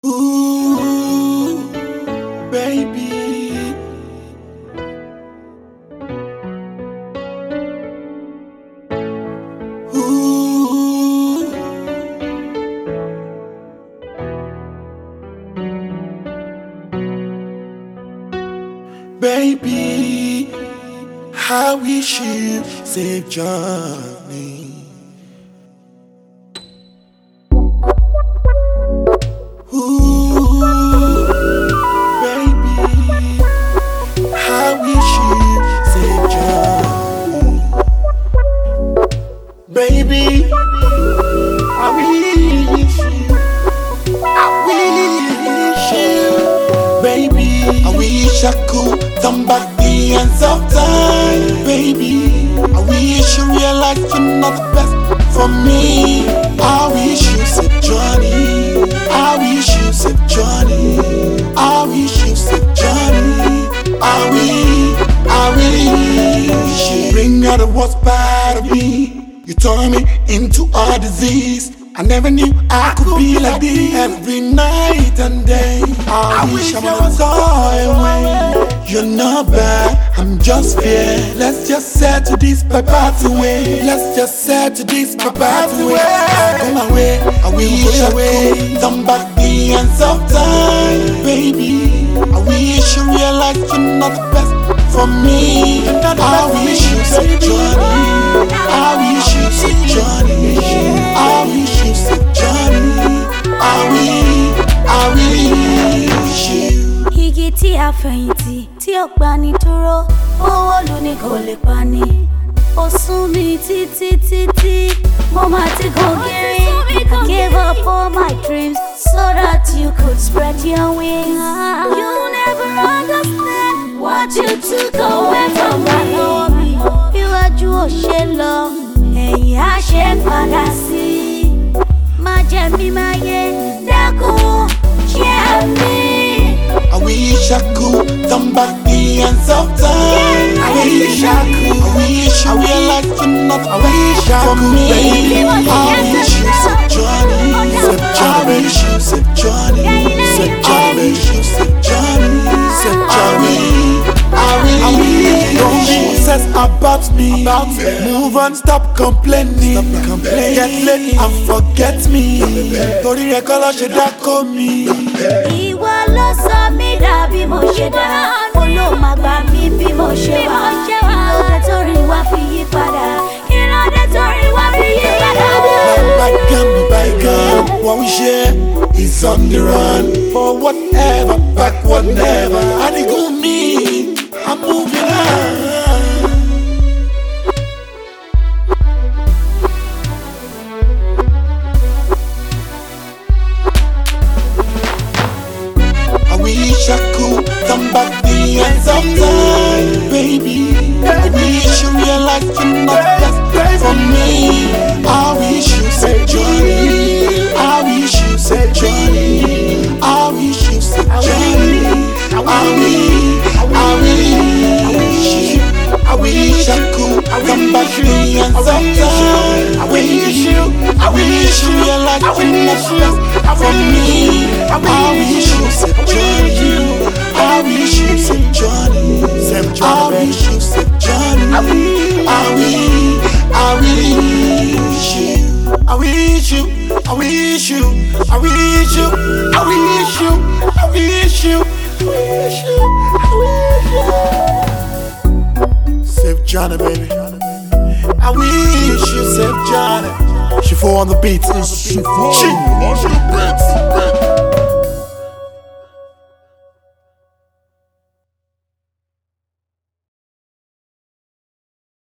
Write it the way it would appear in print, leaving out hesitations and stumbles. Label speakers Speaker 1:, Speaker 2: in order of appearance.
Speaker 1: Ooh, baby. Ooh, baby. I wish you safe journey. Ooh, baby, I wish you safe journey. Baby, I wish you, baby. I wish I could turn back the hands of time, baby. I wish you realize you're not the best for me. I wish you safe journey. I wish you safe journey. I wish you safe journey. I wish you bring out the worst part of me. You turn me into a disease. I never knew I could be like this. Every night and day I wish I was away. You're not bad, I'm just fair. Let's just settle this by path away. Let's just settle this by path away. Go my way, I wish I could turn back the hands of time, baby. I wish you realize you're not the best for me. I wish you said Johnny. I wish you said Johnny. I wish you said Johnny. I wish you.
Speaker 2: Igi tí a fẹ̀yìntì tí ó pani dúró, owó ló ní kò lè pani. Ó sún mi títí, mo máa ti gò gírí. I gave up all my dreams so that you could spread your wings. You never understand what you took away from me. Iwájú ò ṣe lọ, ẹ̀yìn á ṣe padà sí. Má jẹ́ mi máa yé, dákun jẹ́ mi.
Speaker 1: I wish I could turn back the hands of time. I wish I could. I wish you realize you're not for me. I wish you said Johnny. I wish you said Johnny. I wish you said Johnny. I wish. Don't be obsessed about me. Move on, stop complaining. Get late and forget me. Torí rẹ̀ kọ́ ló ṣe dákó mi.
Speaker 2: Ìwọ ló sọ mí dà bí mo ṣe dá. Olóòmà gbà mí bí mo ṣe wà. Ìlọ́dẹ tó rí wá fi yí padà. Ìlọ́dẹ tó rí wá fi yí padà.
Speaker 1: Bygone, what we share is on the run. For whatever, backward never. And it go me, I'm moving on. I wish I could turn back the hands of time, baby. I wish you realize you're not best for me. I wish you said Johnny. I wish you said Johnny. I wish you said Johnny. I wish I could turn back the hands of time. I wish you realize you're not best for me. I wish you said Johnny. I wish you said Johnny. I wish you said Johnny. I wish you. I wish you. I wish you. I wish you. I wish you. I wish you. I wish you. Save Johnny, baby. I wish you save Johnny. She fall on the beat. She fall on the beat.